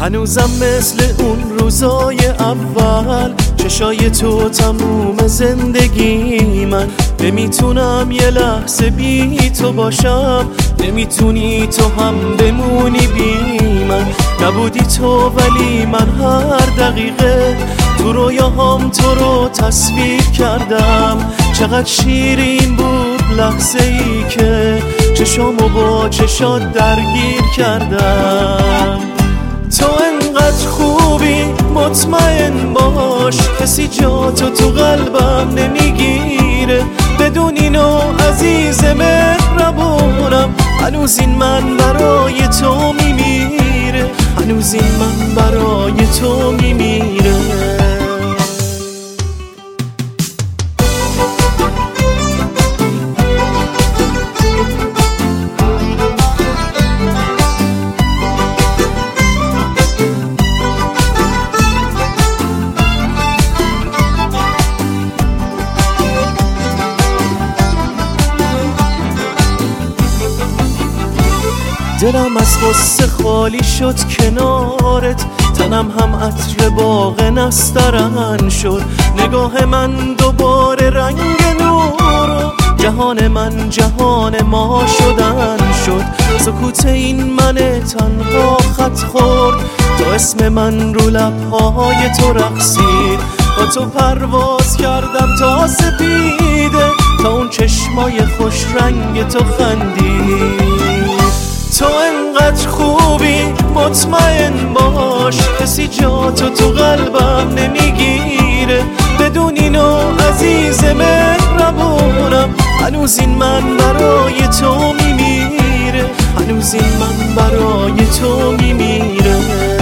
هنوزم مثل اون روزای اول، چشای تو تموم زندگی من. نمیتونم یه لحظه بی تو باشم، نمیتونی تو هم بمونی بی من. نبودی تو ولی من هر دقیقه تو رویاهام تو رو تصویر کردم. چقدر شیرین بود لحظه ای که چشامو با چشات درگیر کردم. تو انقدر خوبی مطمئن باش، کسی جا تو قلبم نمیگیره. بدون اینو عزیز مهربونم، هنوز این من برای تو میمیره، هنوز این من برای تو میمیره. دلم از غصه خالی شد کنارت، تنم هم عطر باغ نسترن شد. نگاه من دوباره رنگ نور، جهان من جهان ما شدن شد. سکوت این من تنها خط خورد، تا اسم من رو لبهای تو رقصید. با تو پرواز کردم تا سپیده، تا اون چشمای خوش رنگ تو خندید. تو انقدر خوبی مطمئن باش، کسی جا تو قلبم نمیگیره. بدون اینو عزیز مهربونم، هنوز این من برای تو میمیره، هنوز این من برای تو میمیره.